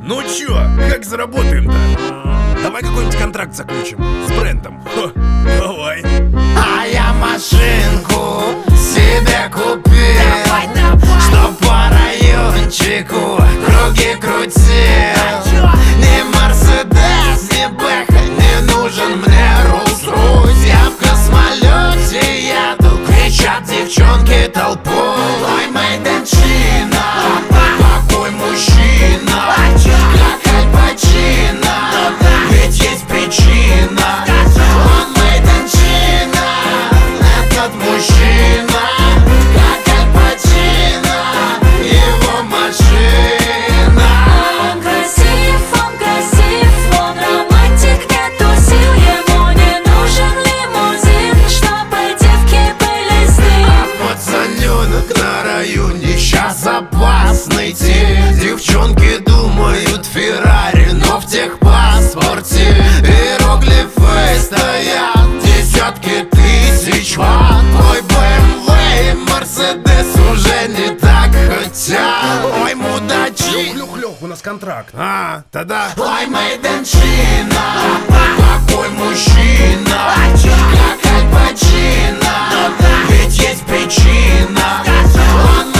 Ну чё, как заработаем-то? Давай какой-нибудь контракт заключим с брендом. Ха, давай. А я машинку себе купил, чтоб по райончику круги крутил. Ни Мерседес, ни Бэха, не нужен мне Rolls-Royce. Я в космолете еду, кричат девчонки толпой. Ой, made in China, какой мужчина, как Аль Пачино, ведь есть причина. Он made in China, этот мужчина, как Аль Пачино, его машина. Он красив, он романтик, нету сил. Ему не нужен лимузин, чтобы девки были с ним. Пацаненок на районе, сейчас опасный тип. Девчонки думают Феррари, но в техпаспорте иероглифы стоят десятки тысяч ватт. Твой BMW и Мерседес уже не так хотят. Ой, мудачи. Лёх, у нас контракт. Тогда ой, made in China, какой мужчина, как Аль Пачино, ведь есть причина. Он